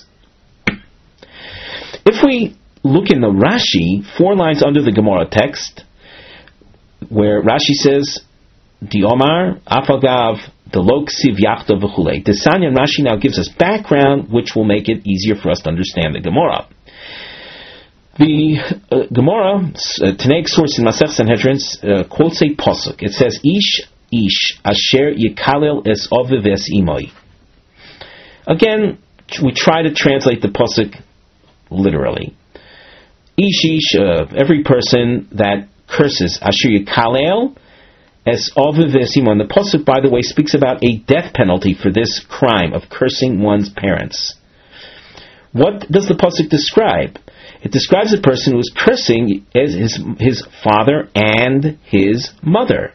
If we look in the Rashi, four lines under the Gemara text, where Rashi says, Di Omar, Afagav, Delok Siv Yachta V'chulei. Desanya and Rashi now gives us background which will make it easier for us to understand the Gemara. The uh, Gemara, uh, Tanaic source in Masech Sanhedrin, uh, quotes a pasuk. It says, Ish, Ish, Asher Yikalel Es Oviv Es Imoi. Again, we try to translate the pasuk literally. Ish, Ish, uh, every person that curses, Asher Yikalel Es Oviv Es Imoi. The pasuk, by the way, speaks about a death penalty for this crime of cursing one's parents. What does the pasuk describe? It describes a person who is cursing as his, his father and his mother.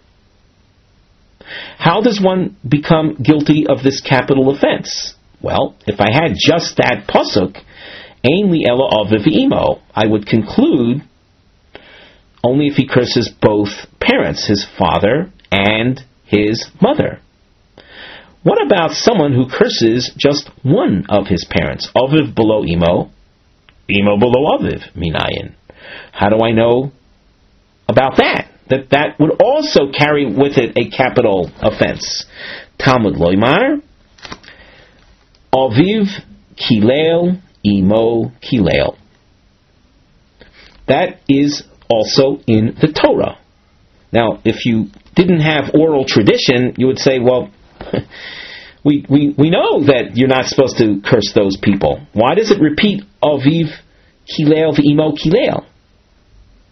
How does one become guilty of this capital offense? Well, if I had just that pasuk, Ein li ela aviv imo, I would conclude only if he curses both parents, his father and his mother. What about someone who curses just one of his parents? Aviv below imo, imo below aviv, minayin. How do I know about that? That that would also carry with it a capital offense. Talmud loymar, aviv kilel, imo kilel. That is also in the Torah. Now, if you didn't have oral tradition, you would say, well, we, we we know that you're not supposed to curse those people. Why does it repeat aviv kilel v'imo kilel?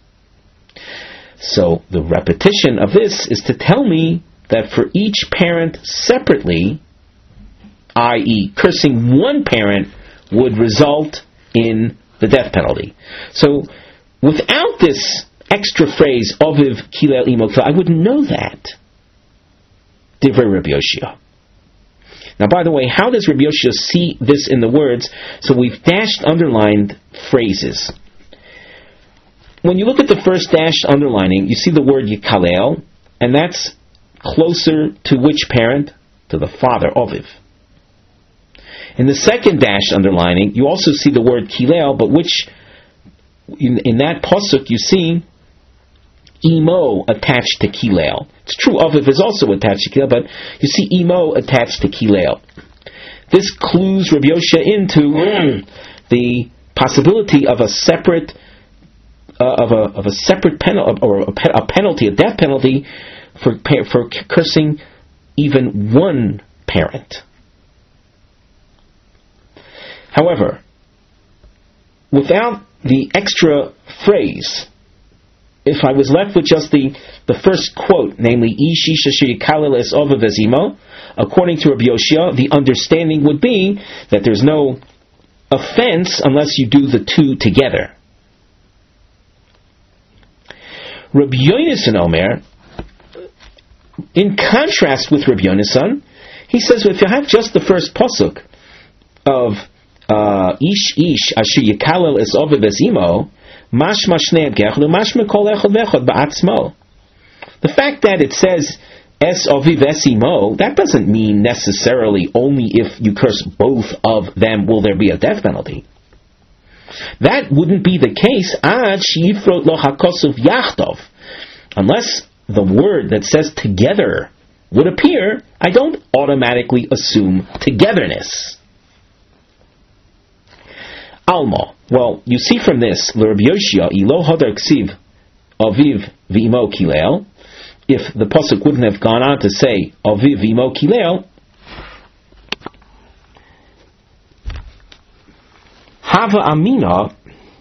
So the repetition of this is to tell me that for each parent separately, that is cursing one parent would result in the death penalty. So without this extra phrase, Aviv Kilel Imo Kilel, I wouldn't know that. Divrei Rabbi Yoshia. Now, by the way, how does Rabbi Yoshia see this in the words? So we've dashed underlined phrases. When you look at the first dashed underlining, you see the word Yikalel, and that's closer to which parent? To the father, Aviv. In the second dashed underlining, you also see the word Kilel, but which, in, in that pasuk, you see Imo attached to Kilel. It's true, Aviv is also attached to Kilel, but you see Imo attached to Kilel. This clues Rabbi Yoshia into mm, the possibility of a separate, uh, of a of a separate penalty, or a, pe- a penalty, a death penalty for for cursing even one parent. However, without the extra phrase, if I was left with just the, the first quote, namely, Ishi Shashir Kalil Es Ovav Es Imo, according to Rabbi Yoshia, the understanding would be that there's no offense unless you do the two together. Rabbi Yonasan Omer, in contrast with Rabbi Yonasan, he says, well, if you have just the first pasuk of uh, Ish Ish Asher Yikalel Es Ovav Es Imo, Mashma Shnei Gechel, Mashma Kol Echad Vechad Ba'atzmo. The fact that it says Es Oviv Es Imo, that doesn't mean necessarily only if you curse both of them will there be a death penalty. That wouldn't be the case Ad Sheyifrot Lo HaKosuf Yachtov. Unless the word that says together would appear, I don't automatically assume togetherness. Alma. Well, you see from this, L'Rabbi Yoshia, Ilo Hadar Ksiv Aviv V'Imo Kilel, if the pasuk wouldn't have gone on to say Aviv V'Imo Kilel, Hava Amina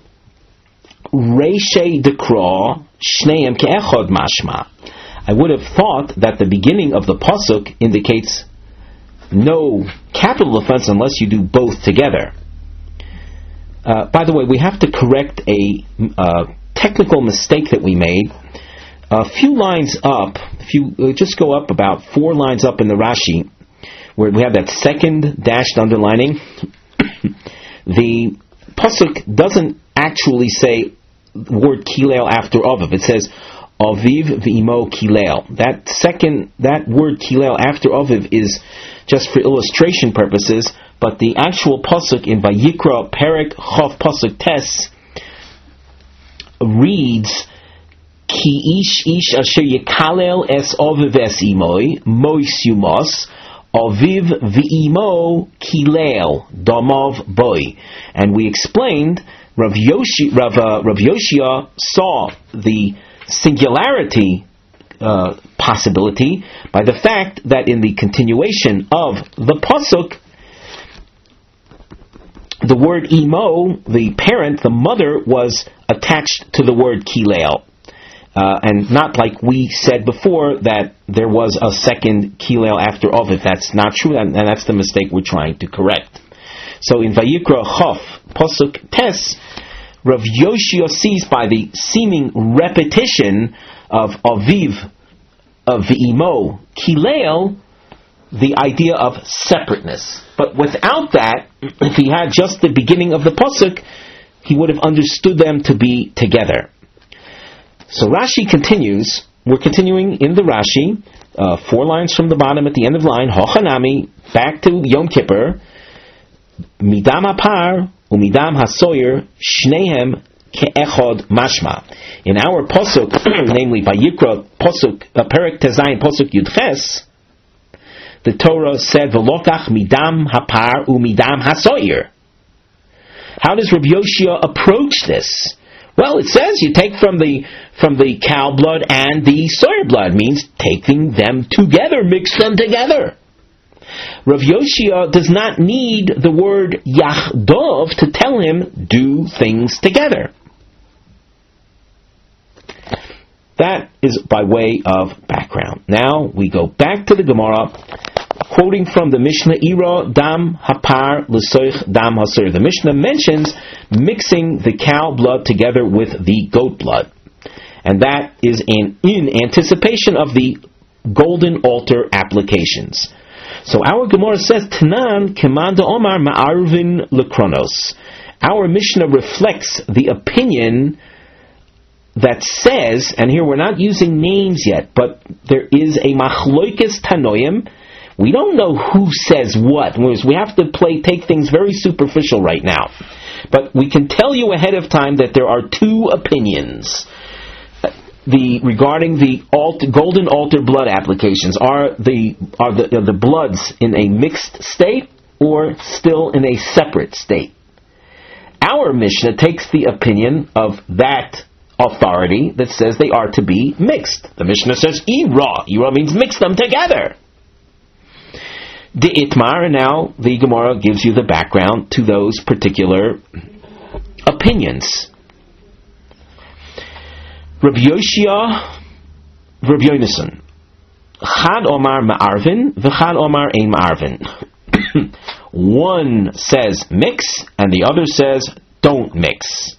Reishei Dekra Shneim Ke'echad Mashma. I would have thought that the beginning of the pasuk indicates no capital offense unless you do both together. Uh, by the way, we have to correct a uh, technical mistake that we made. A few lines up, if you uh, just go up about four lines up in the Rashi, where we have that second dashed underlining, the pasuk doesn't actually say the word kilel after Aviv. It says Aviv v'imo kilel. That second, that word kilel after Aviv is just for illustration purposes. But the actual pasuk in Vayikra Perek Chof Pasuk Tes reads Ki ish ish asher yikalel es aviv es imoi mois yumos aviv v'imo kilel damav boy. And we explained Rav Yoshi, Rav, uh, Rav Yoshia saw the singularity uh, possibility by the fact that in the continuation of the pasuk, the word imo, the parent, the mother, was attached to the word kilel. Uh, and not like we said before that there was a second kilel after Aviv. That's not true, and, and that's the mistake we're trying to correct. So in Vayikra Chof, Pasuk Tes, Rav Yoshia sees by the seeming repetition of Aviv, of V'imo, kilel, the idea of separateness. But without that, if he had just the beginning of the pasuk, he would have understood them to be together. So Rashi continues. We're continuing in the Rashi, uh, four lines from the bottom at the end of line. Hochanami, back to Yom Kippur. Midam hapar umidam hasoyer shnehem ke'echod mashma. In our pasuk, namely Vayikra pasuk uh, Perek Tezayin pasuk Yudches, the Torah said, "V'lokach midam hapar umidam hasoyer." How does Rabbi Yoshia approach this? Well, it says you take from the from the cow blood and the soyer blood, means taking them together, mix them together. Rav Yoshia does not need the word Yachdov to tell him do things together. That is by way of background. Now we go back to the Gemara, quoting from the Mishnah, Ira dam hapar l'soich dam hasir. The Mishnah mentions mixing the cow blood together with the goat blood. And that is in, in anticipation of the golden altar applications. So our Gemara says, Tanan Kemanda Omar Ma'arvin Lekronos. Our Mishnah reflects the opinion that says, and here we're not using names yet, but there is a Machloikes Tanoim. We don't know who says what. We have to play, take things very superficial right now. But we can tell you ahead of time that there are two opinions. The regarding the alt, golden altar blood applications, are the are the are the bloods in a mixed state or still in a separate state? Our Mishnah takes the opinion of that authority that says they are to be mixed. The Mishnah says Ira. Ira means mix them together. The Itmar, and now the Gemara gives you the background to those particular opinions. Rabbi Yoshia, Rabbi Yonason, Chad Omar Ma'arvin, v'Chad Omar Ein Ma'arvin. One says mix, and the other says don't mix.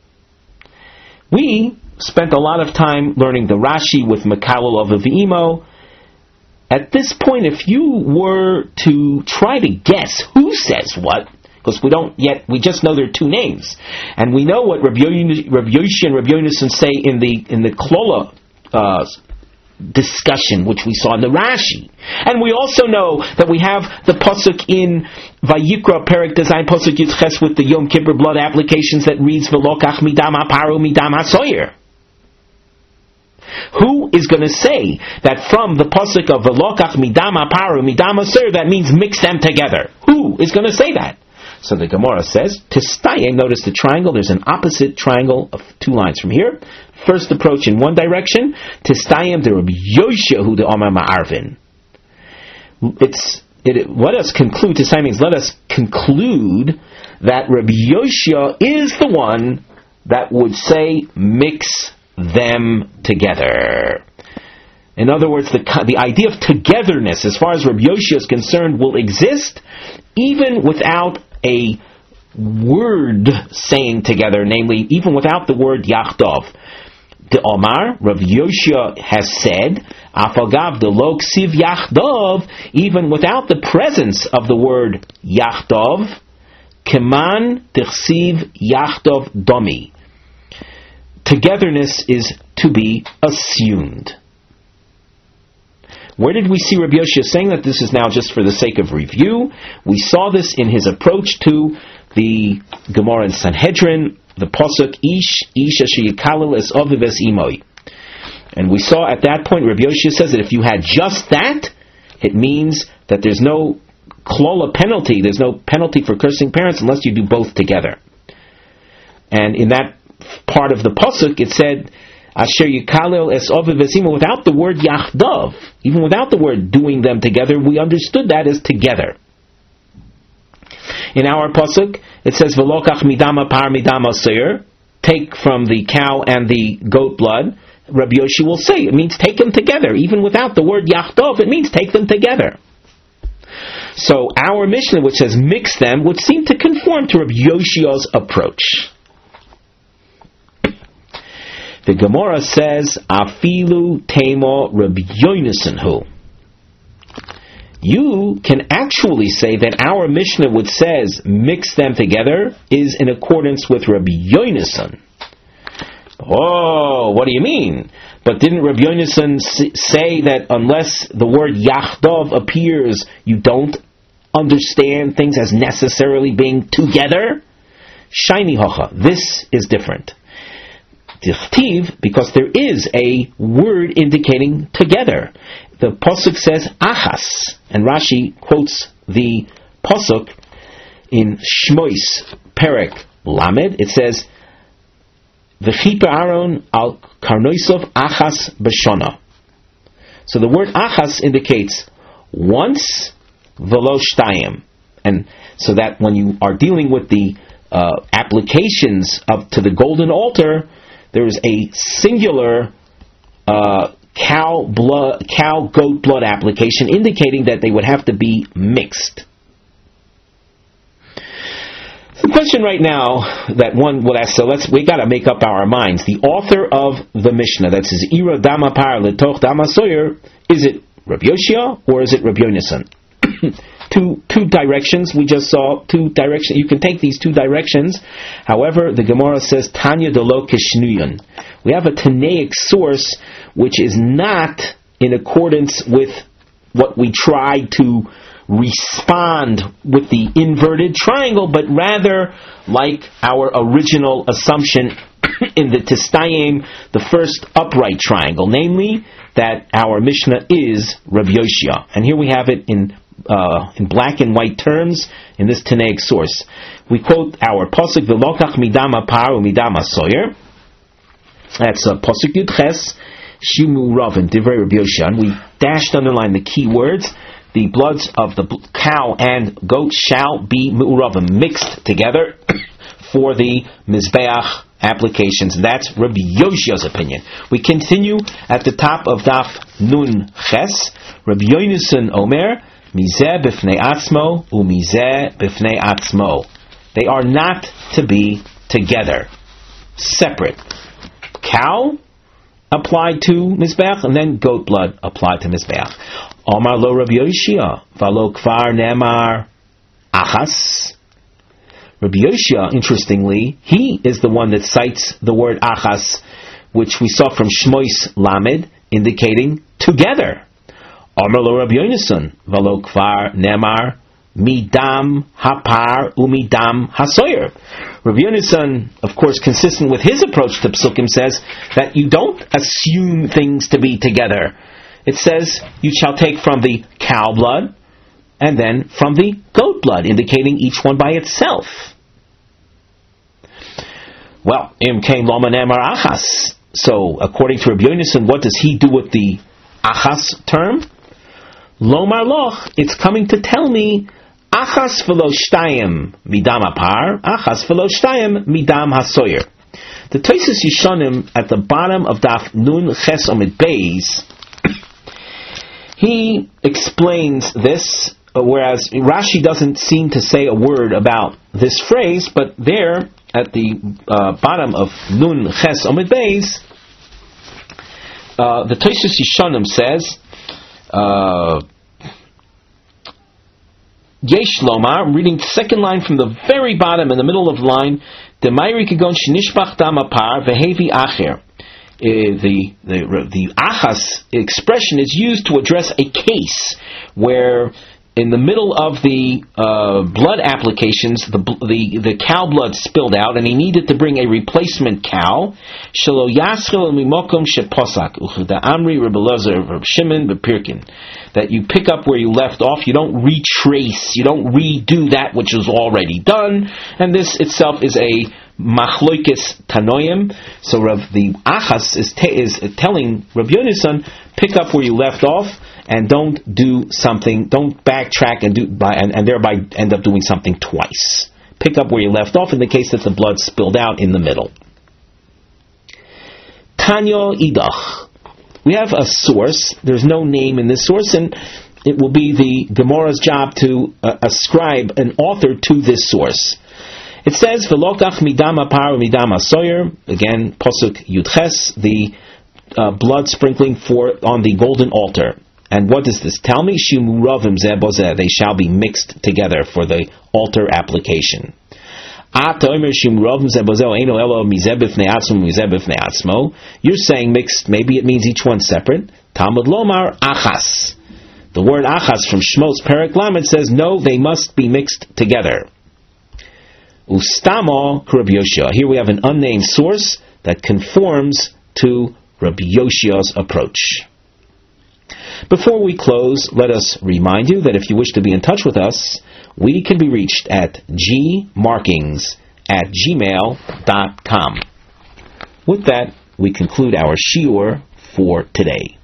We spent a lot of time learning the Rashi with Mekalel of V'imo. At this point, if you were to try to guess who says what, because we don't yet, we just know there are two names, and we know what Rabbi Yoshi and Rabbi Yonason say in the in the Klola uh, discussion, which we saw in the Rashi, and we also know that we have the pasuk in Vayikra Perek Design pasuk Yitches with the Yom Kippur blood applications that reads V'lokach midam haparu midam hasoyer. Who is going to say that from the pasuk of V'lokach midam haparu midam hasoyer that means mix them together? Who is going to say that? So the Gemara says, Tistayim, notice the triangle, there's an opposite triangle of two lines from here. First approach in one direction, Tistayim, the Rabbi Yoshiahu the Omar Ma'arvin. It's, it, let us conclude, Tistayim means let us conclude that Rabbi Yoshia is the one that would say, mix them together. In other words, the, the idea of togetherness, as far as Rabbi Yoshia is concerned, will exist even without a word saying together, namely, even without the word Yachdov. The Omar, Rav Yoshia has said, Afagav de lo ksiv Yachdov, even without the presence of the word Yachdov, Keman tichsiv Yachdov domi. Togetherness is to be assumed. Where did we see Rabbi Yoshia saying that? This is now just for the sake of review. We saw this in his approach to the Gemara in Sanhedrin, the Pasuk, Ish, Ish asher yikalel es aviv es imoi. And we saw at that point, Rabbi Yoshia says that if you had just that, it means that there's no klola penalty, there's no penalty for cursing parents unless you do both together. And in that part of the Pasuk, it said, Asher yikalel es aviv es imoi, without the word yachdav, even without the word doing them together, we understood that as together. In our pasuk, it says V'lokach midama par midama seir, take from the cow and the goat blood. Rabbi Yoshi will say it means take them together, even without the word yachdov. It means take them together. So our Mishnah, which says mix them, would seem to conform to Rabbi Yoshi's approach. The Gemara says Afilu Temo Rabbi Yonason hu. You can actually say that our Mishnah, which says mix them together, is in accordance with Rabbi Yonason. Oh, what do you mean? But didn't Rabbi Yonason say that unless the word Yachdov appears, you don't understand things as necessarily being together? Shiny hocha. This is different. Dichtiv, because there is a word indicating together. The pasuk says achas, and Rashi quotes the pasuk in Shmois Perek Lamed. It says v'chiper Aaron al karnoisov achas b'shona. So the word achas indicates once v'lo shtayim, and so that when you are dealing with the uh, applications of to the golden altar, there is a singular uh, cow blood, cow goat blood application, indicating that they would have to be mixed. The question right now that one would ask, so let's we got to make up our minds. The author of the Mishnah that says Ira Dama Par Letoch Dama Soyer, is it Rabbi Yoshia or is it Rabbi Yonasan? two two directions we just saw. Two directions. You can take these two directions. However, the Gemara says Tanya Delo Kishnuyun. We have a Tanaic source which is not in accordance with what we tried to respond with the inverted triangle, but rather like our original assumption in the Testayim, the first upright triangle, namely that our Mishnah is Rabbi Yoshia. And here we have it in uh, in black and white terms in this Tanaic source. We quote our Pasuk, V'lokach midama par u'midama soyer. That's uh, Pasuk Yud Ches, Shimu Ravin, Divrei Rabbi Yoshia. And we dashed underline the key words. The bloods of the cow and goat shall be mu'uravim, mixed together for the Mizbeach applications. That's Rabbi Yoshia's opinion. We continue at the top of Daf Nun Ches. Rabbi Yonasan Omer, Mizeh b'fnei atzmo, u'mizeh b'fnei atzmo. They are not to be together, separate. Cow applied to Mizbeach, and then goat blood applied to Mizbeach. Omar lo Rabbi Yoshia, v'lo kvar nemar achas. Rabbi Yoshia, interestingly, he is the one that cites the word achas, which we saw from Shmois Lamed, indicating together. Omar lo Rabbi Yonasan, v'lo kvar nemar midam hapar umidam hasoyer. Rabbi Yonasan, of course, consistent with his approach to Psukim, says that you don't assume things to be together. It says you shall take from the cow blood and then from the goat blood, indicating each one by itself. Well, im kain loma nemar achas. So, according to Rabbi Yonasan, what does he do with the achas term? Lomar loch, it's coming to tell me achas v'lo shtayim midam apar, achas v'lo shtayim midam hasoyer. The Tosfos Yishanim at the bottom of Daf Nun Ches Omid Beis, he explains this, whereas Rashi doesn't seem to say a word about this phrase, but there at the uh, bottom of Nun Ches Omid Beis, uh, the Tosfos Yishanim says, uh, Yesh Lomar, I'm reading the second line from the very bottom in the middle of the line, Demayri Kagon Shnishbach Dam Apar Vehevi Acher. Uh, the, the the achas expression is used to address a case where in the middle of the uh, blood applications the, the the cow blood spilled out and he needed to bring a replacement cow. Shelo yaschel mimokom sheposak uchda amri Rebelezer Shimon bepirkin, that you pick up where you left off. You don't retrace, you don't redo that which was already done, and this itself is a Machloikis Tanoim. So Rav, the Achas is, te, is telling Rabbi Yonasan, pick up where you left off and don't do something, don't backtrack and do by, and, and thereby end up doing something twice. Pick up where you left off in the case that the blood spilled out in the middle. Tanyo Idach. We have a source. There's no name in this source, and it will be the Gemara's job to uh, ascribe an author to this source. It says, "V'lokach midam apar u'midam hasoyer." Again, Pasuk Yud Ches, the uh, blood sprinkling for on the golden altar. And what does this tell me? Shimuravim zeh bozeh. They shall be mixed together for the altar application. You're saying mixed. Maybe it means each one separate. Talmud lomar achas. The word achas from Shmos Perek Lamed says no, they must be mixed together. Ustamo Rabbi Yoshia. Here we have an unnamed source that conforms to Rabbi Yoshia's approach. Before we close, let us remind you that if you wish to be in touch with us, we can be reached at gmarkings at gmail dot com. With that, we conclude our shiur for today.